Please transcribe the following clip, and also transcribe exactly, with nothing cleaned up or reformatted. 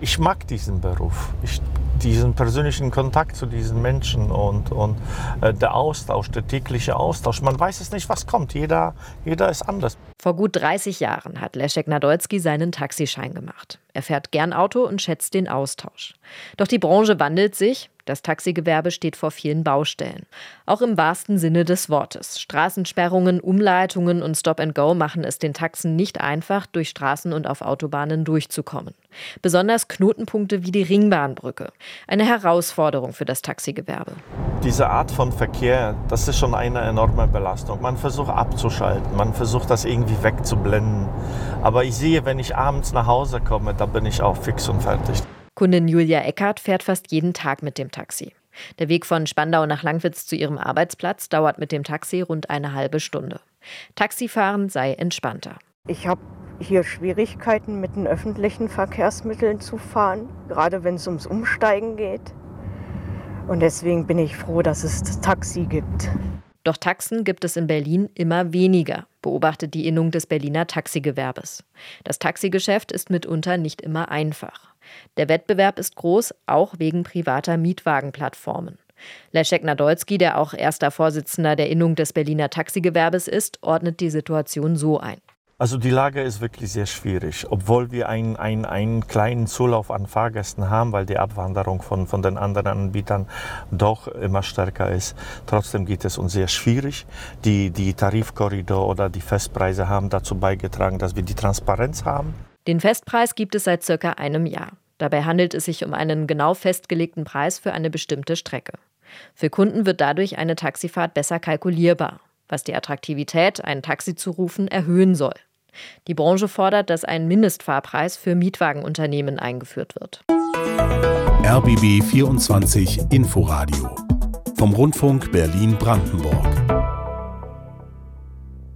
ich mag diesen Beruf. Ich, diesen persönlichen Kontakt zu diesen Menschen und, und äh, der Austausch, der tägliche Austausch. Man weiß es nicht, was kommt. Jeder, jeder ist anders. Vor gut dreißig Jahren hat Leszek Nadolski seinen Taxischein gemacht. Er fährt gern Auto und schätzt den Austausch. Doch die Branche wandelt sich. Das Taxigewerbe steht vor vielen Baustellen. Auch im wahrsten Sinne des Wortes. Straßensperrungen, Umleitungen und Stop-and-Go machen es den Taxen nicht einfach, durch Straßen und auf Autobahnen durchzukommen. Besonders Knotenpunkte wie die Ringbahnbrücke. Eine Herausforderung für das Taxigewerbe. Diese Art von Verkehr, das ist schon eine enorme Belastung. Man versucht abzuschalten, man versucht das irgendwie wegzublenden. Aber ich sehe, wenn ich abends nach Hause komme, da bin ich auch fix und fertig. Kundin Julia Eckert fährt fast jeden Tag mit dem Taxi. Der Weg von Spandau nach Langwitz zu ihrem Arbeitsplatz dauert mit dem Taxi rund eine halbe Stunde. Taxifahren sei entspannter. Ich habe hier Schwierigkeiten, mit den öffentlichen Verkehrsmitteln zu fahren, gerade wenn es ums Umsteigen geht. Und deswegen bin ich froh, dass es das Taxi gibt. Doch Taxen gibt es in Berlin immer weniger, beobachtet die Innung des Berliner Taxigewerbes. Das Taxigeschäft ist mitunter nicht immer einfach. Der Wettbewerb ist groß, auch wegen privater Mietwagenplattformen. Leszek Nadolski, der auch erster Vorsitzender der Innung des Berliner Taxigewerbes ist, ordnet die Situation so ein. Also die Lage ist wirklich sehr schwierig, obwohl wir einen, einen, einen kleinen Zulauf an Fahrgästen haben, weil die Abwanderung von, von den anderen Anbietern doch immer stärker ist. Trotzdem geht es uns sehr schwierig. Die, die Tarifkorridor oder die Festpreise haben dazu beigetragen, dass wir die Transparenz haben. Den Festpreis gibt es seit circa einem Jahr. Dabei handelt es sich um einen genau festgelegten Preis für eine bestimmte Strecke. Für Kunden wird dadurch eine Taxifahrt besser kalkulierbar, was die Attraktivität, ein Taxi zu rufen, erhöhen soll. Die Branche fordert, dass ein Mindestfahrpreis für Mietwagenunternehmen eingeführt wird. R B B vierundzwanzig Inforadio vom Rundfunk Berlin-Brandenburg.